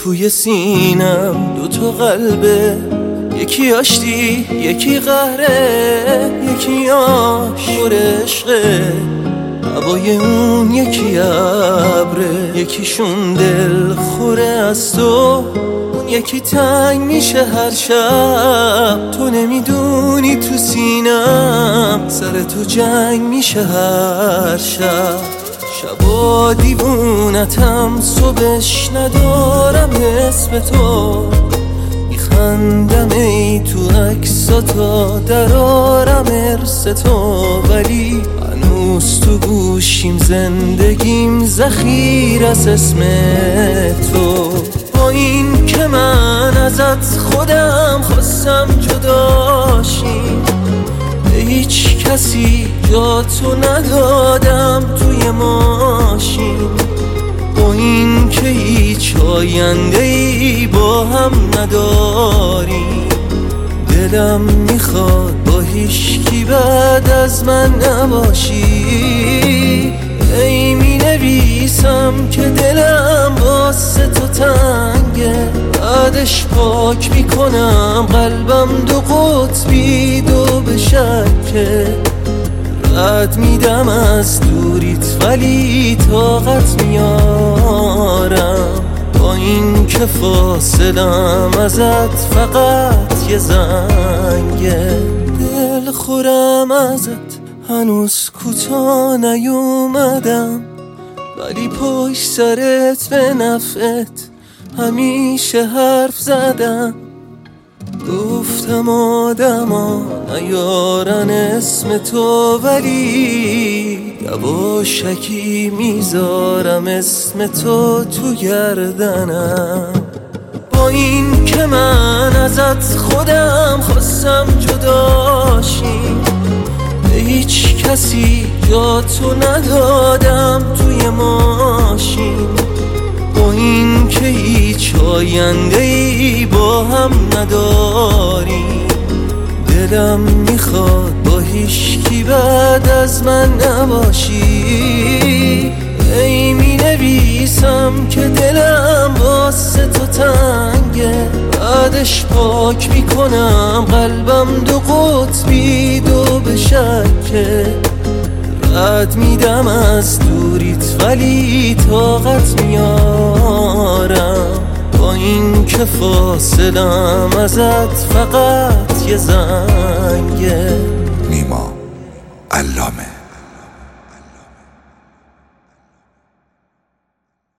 توی سینم دوتا قلبه، یکی آشتی یکی قهره، یکی آشور عشقه، هوای اون یکی ابره، یکیشون دل خوره از تو، اون یکی تنگ میشه هر شب. تو نمیدونی تو سینم سر تو جنگ میشه هر شب. شبا دیوونتم صبحش ندارم اسم تو، میخندم ای تو عکساتا درارم ارس تو، ولی هنوز تو گوشیم زندگیم ذخیر از اسم تو. با این که من ازت خودم خواستم جداشیم، به هیچ کسی جا تو ندادم توی ماشین. با این که هیچ آینده‌ای با هم نداریم، دلم میخواد با هیچکی بعد از من نباشی. ای مینویسم که دلم واسه تو تنگه، بعدش پاک میکنم قلبم دو قطبی دو به شکه. رد میدم از دوریت ولی طاقت میارم، با این که فاصلم ازت فقط یه زنگه. دل خورم ازت هنوز کوتا نیومدم، ولی پشت سرت به نفعت همیشه حرف زدم. گفتم آدما نیارن اسم تو، ولی یواشکی میذارم اسم تو تو گردنم. با این که من ازت خودم خواستم جداشیم، به هیچ کسی جا تو ندادم توی ماشین. با این که هیچ آینده‌ای با هم نداریم، دلم میخواد با هیچکی بعد از من نباشی. ای مینویسم که دلم واسه تو تنگه، بعدش پاک میکنم قلبم دو قطبی دو به شکه. رد میدم از دوریت ولی طاقت میارم، با این که فاصلم ازت فقط یه زنگه.